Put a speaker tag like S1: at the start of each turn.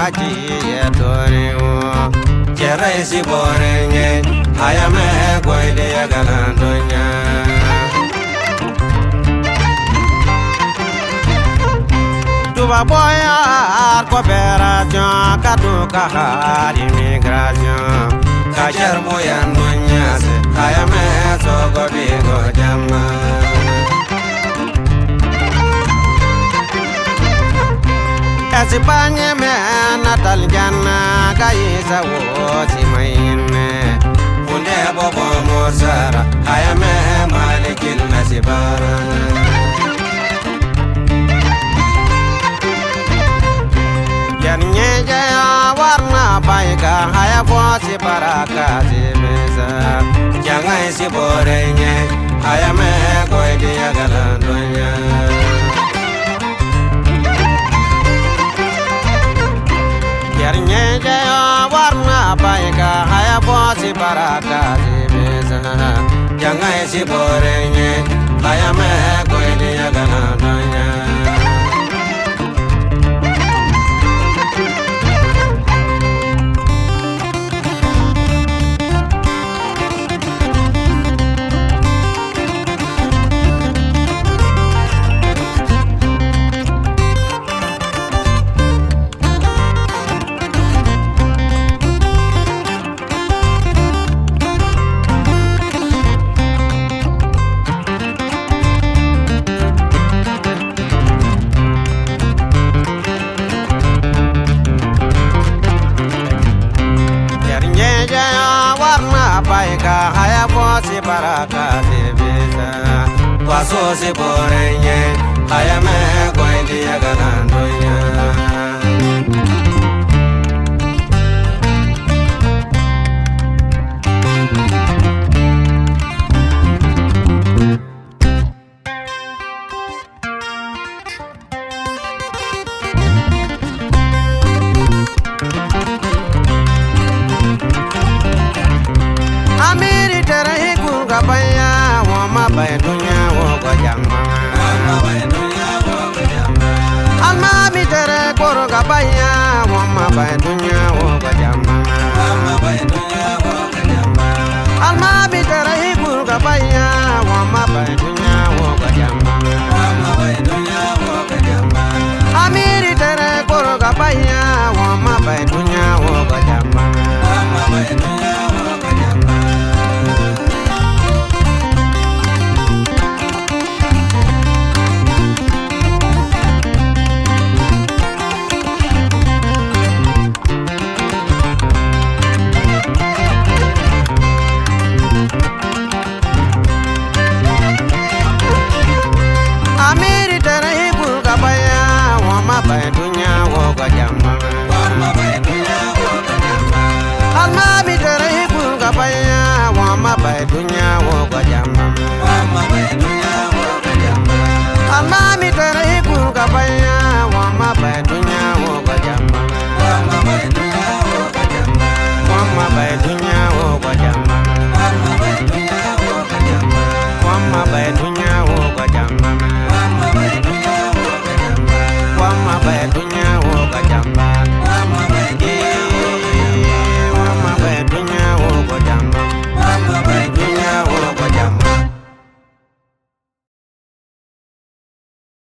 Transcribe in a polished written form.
S1: aji ye doni wo Jere si borenye ayame goide ya galandonya Tuba boya coopération kadu kahar immigration Kajar moya nunya se ayame sogo bigo jama Espanye me natal janna kayisa wo simayne Funde bobo mosara ayame malikil nasibara Yanyeje warna baika haya fosi baraka zimeza Jangai si borenye ayame koidi agalandonya Yarnyeje warna baika haya fosi baraka zimeza Jangai si borenye ayame koidi agalandonya Baika haya fosi baraka zibisa Waso si borenye haya me koindi ya galandonya Kabaya wama baedunya wogo jamma Alma bitere koro kabaya wama baedunya wogo jamma Alma bitere hikuru kabaya wama baedunya